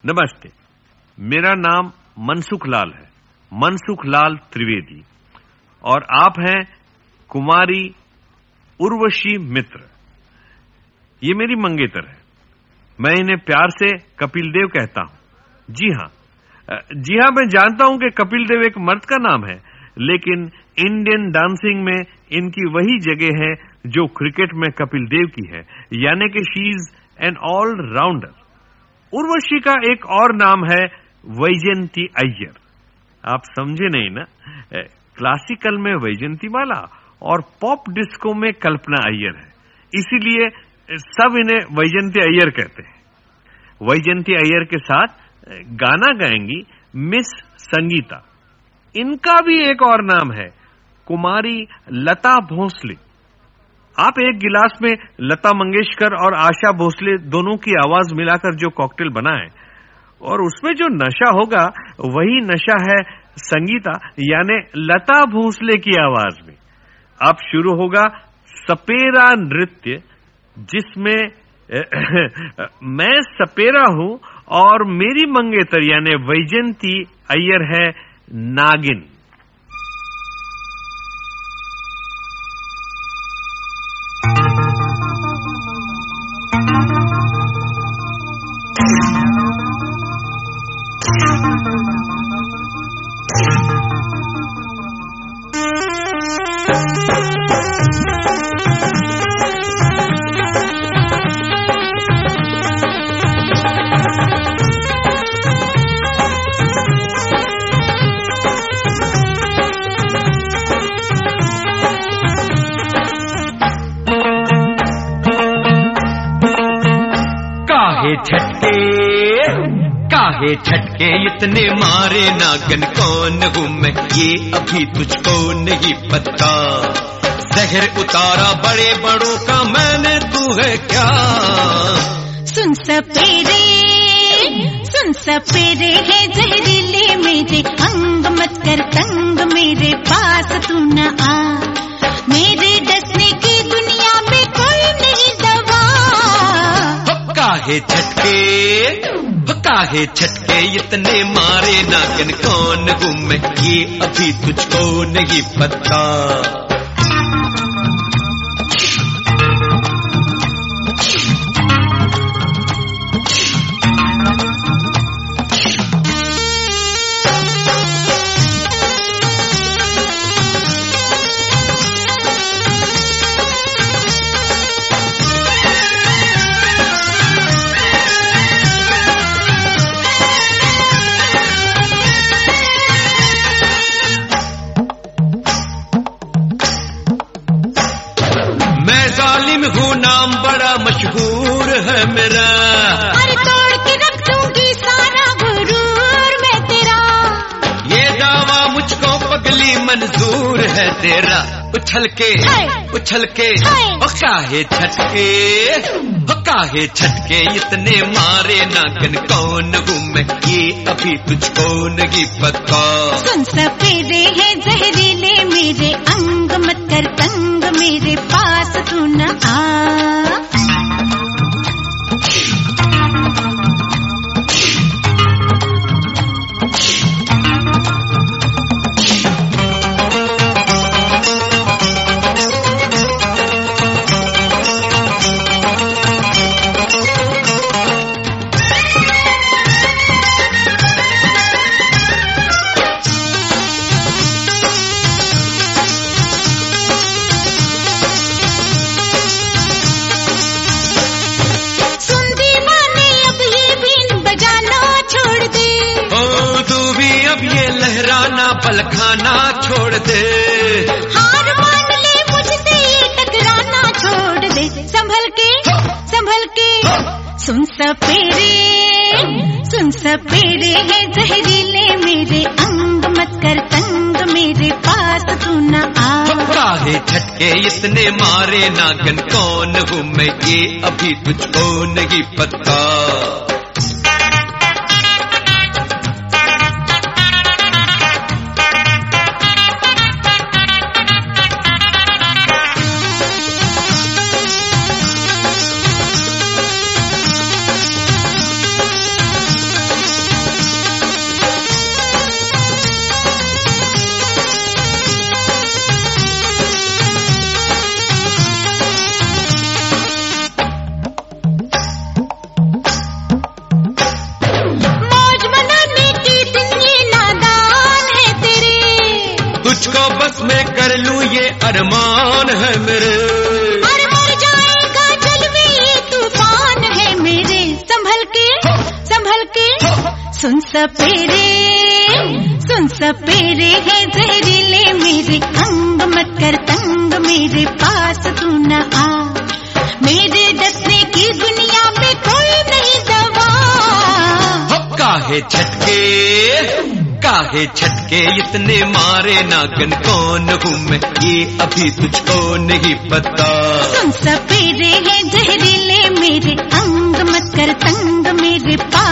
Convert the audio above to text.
नमस्ते, मेरा नाम मनसुख लाल है, मनसुख लाल त्रिवेदी, और आप हैं कुमारी उर्वशी मित्र। ये मेरी मंगेतर है। मैं इन्हें प्यार से कपिल देव कहता हूं। जी हां, मैं जानता हूं कि कपिल देव एक मर्द का नाम है, लेकिन इंडियन डांसिंग में इनकी वही जगह है जो क्रिकेट में कपिल देव की है, यानी कि she is an all rounder. Urvashi का एक और नाम है वैजयंती अय्यर। आप समझे नहीं ना? क्लासिकल में वैजयंती माला और पॉप डिस्को में कल्पना अय्यर है, इसीलिए सब इन्हें वैजयंती अय्यर कहते हैं। वैजयंती अय्यर के साथ गाना गाएंगी मिस संगीता। इनका भी एक और नाम है कुमारी लता भोसले। आप एक गिलास में लता मंगेशकर और आशा भोसले दोनों की आवाज मिलाकर जो कॉकटेल बनाए और उसमें जो नशा होगा वही नशा है संगीता यानी लता भोसले की आवाज में। अब शुरू होगा सपेरा नृत्य, जिसमें मैं सपेरा हूं और मेरी मंगेतर यानी वैजयंती अय्यर है नागिन। काहे झटके इतने मारे नागन, कौन हूँ मैं ये अभी तुझको नहीं पता। जहर उतारा बड़े बड़ों का मैंने, तू है क्या? सुन सपेरे है जहरीले मेरे अंग, मत कर तंग मेरे पास तू न आ। मेरे डसने की दुनिया में कोई नहीं दवा। काहे झटके इतने मारे नागन, कौन हूँ मैं ये अभी तुझको नहीं पता। नाम बड़ा मशहूर है मेरा, हर तोड़ के रख दूंगी सारा गुरूर मैं तेरा। ये दावा मुझको पगली मंजूर है तेरा। उछल के ओ काहे झटके इतने मारे नागन, कौन हूँ मैं ये अभी तुझको नहीं पता। सुन सपेरे है जहरीले मेरे अंग, मत कर तंग मेरे पास तू न आ। पल खाना छोड़ दे, हार मान ले मुझसे टकराना छोड़ दे। संभल के सुन सपेरे है जहरीले मेरे अंग, मत कर तंग मेरे पास तू न आ। काहे झटके इतने मारे नागन, कौन हूँ मैं ये अभी तुझको नहीं पता। अरमान है मेरे। अरे मर जाएगा जलवे ये तूफान है मेरे। संभल के सुन सपेरे है जहरीले मेरे, अंग मत कर तंग मेरे पास तू न आ। मेरे डसने की दुनिया में कोई नहीं दवा। काहे झटके इतने मारे नागन, कौन हूँ मैं ये अभी तुझको नहीं पता। सुन सपेरे है जहरीले मेरे, अंग मत कर तंग मेरे पास